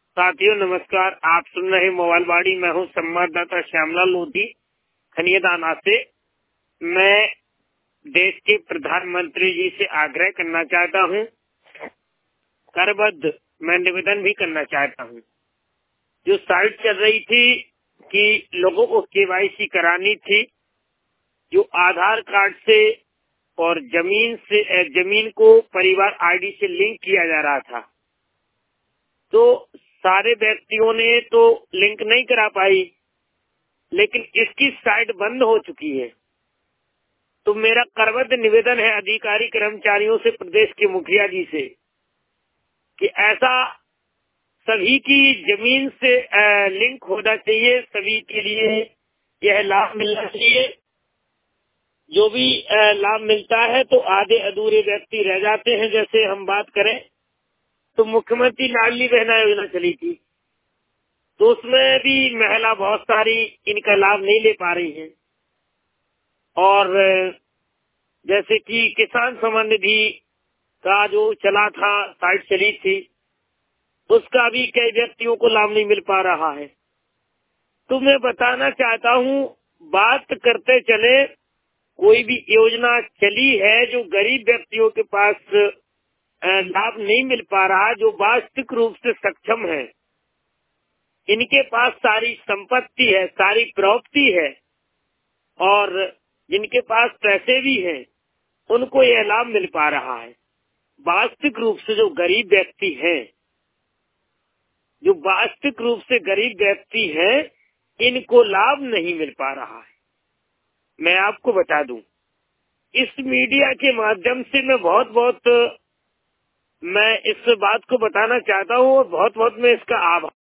साथियों नमस्कार। आप सुन रहे मोबाइल बाड़ी। मैं हूं संवाददाता श्यामलाल लोधी खनियादाना से। मैं देश के प्रधानमंत्री जी से आग्रह करना चाहता हूं, करबद्ध मैं निवेदन भी करना चाहता हूं। जो साइट चल रही थी कि लोगों को केवाईसी करानी थी, जो आधार कार्ड से और जमीन को परिवार आईडी से लिंक किया जा रहा था, तो सारे व्यक्तियों ने तो लिंक नहीं करा पाई, लेकिन इसकी साइट बंद हो चुकी है। तो मेरा करबद्ध निवेदन है अधिकारी कर्मचारियों से, प्रदेश के मुखिया जी से, कि ऐसा सभी की जमीन से लिंक होना चाहिए, सभी के लिए यह लाभ मिलना चाहिए। जो भी लाभ मिलता है तो आधे अधूरे व्यक्ति रह जाते हैं। जैसे हम बात करें तो मुख्यमंत्री लाडली बहना योजना चली थी, तो उसमें भी महिला बहुत सारी इनका लाभ नहीं ले पा रही हैं। और जैसे कि किसान सम्मान निधि का जो चला था, साइट चली थी, उसका भी कई व्यक्तियों को लाभ नहीं मिल पा रहा है। तो मैं बताना चाहता हूँ, बात करते चले, कोई भी योजना चली है जो गरीब व्यक्तियों के पास लाभ नहीं मिल पा रहा, जो वास्तविक रूप से सक्षम है, इनके पास सारी संपत्ति है, सारी प्रॉपर्टी है और जिनके पास पैसे भी हैं, उनको यह लाभ मिल पा रहा है। वास्तविक रूप से जो गरीब व्यक्ति हैं, जो वास्तविक रूप से गरीब व्यक्ति हैं, इनको लाभ नहीं मिल पा रहा है। मैं आपको बता दूं, इस मीडिया के माध्यम से मैं इस बात को बताना चाहता हूँ और बहुत मैं इसका आभार